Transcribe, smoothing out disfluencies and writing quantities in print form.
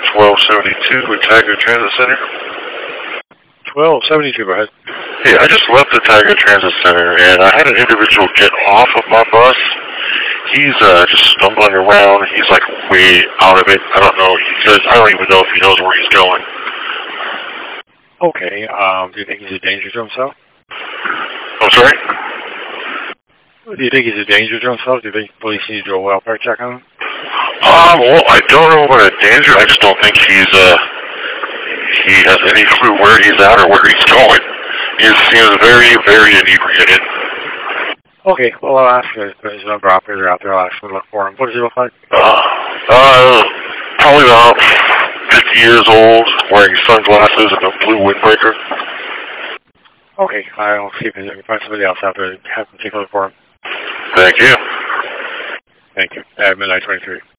1272 with Tiger Transit Center. 1272, go ahead. Hey, I just left the Tiger Transit Center, and I had an individual get off of my bus. He's just stumbling around. He's like way out of it. I don't know. He says, I don't even know if he knows where he's going. Okay, do you think he's a danger to himself? I'm sorry? Do you think he's a danger to himself? Do you think police need to do a welfare check on him? Well, I don't know about a danger. I just don't think he has any clue where he's at or where he's going. He seems very, very inebriated. Okay, well, I'll ask you. There's a number of operators out there. I'll ask them to look for him. What does he look like? Probably about 50 years old, wearing sunglasses and a blue windbreaker. Okay, I'll see if I can find somebody else out there to have them take a look for him. Thank you. Thank you. At midnight 23.